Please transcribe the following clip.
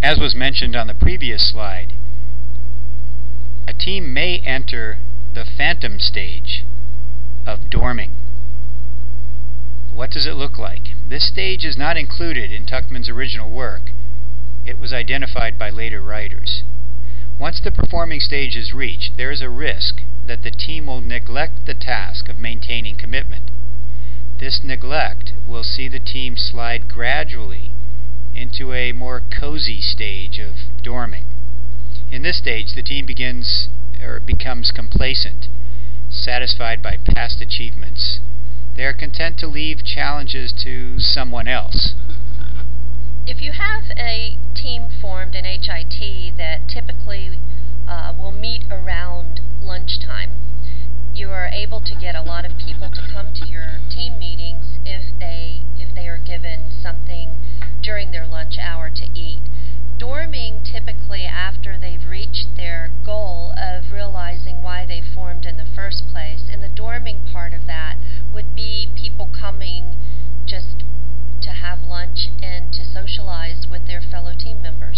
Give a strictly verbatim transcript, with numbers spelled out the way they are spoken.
As was mentioned on the previous slide, a team may enter the phantom stage of dorming. What does it look like? This stage is not included in Tuckman's original work. It was identified by later writers. Once the performing stage is reached, there is a risk that the team will neglect the task of maintaining commitment. This neglect will see the team slide gradually into a more cozy stage of dorming. In this stage, the team begins or becomes complacent, satisfied by past achievements. They are content to leave challenges to someone else. If you have a team formed in H I T that typically uh, will meet around lunchtime, you are able to get a lot of people to come to your team meetings if they if they are given something during their lunch hour to eat. Dorming typically after they've reached their goal of realizing why they formed in the first place, and the dorming part of that would be people coming just to have lunch and to socialize with their fellow team members.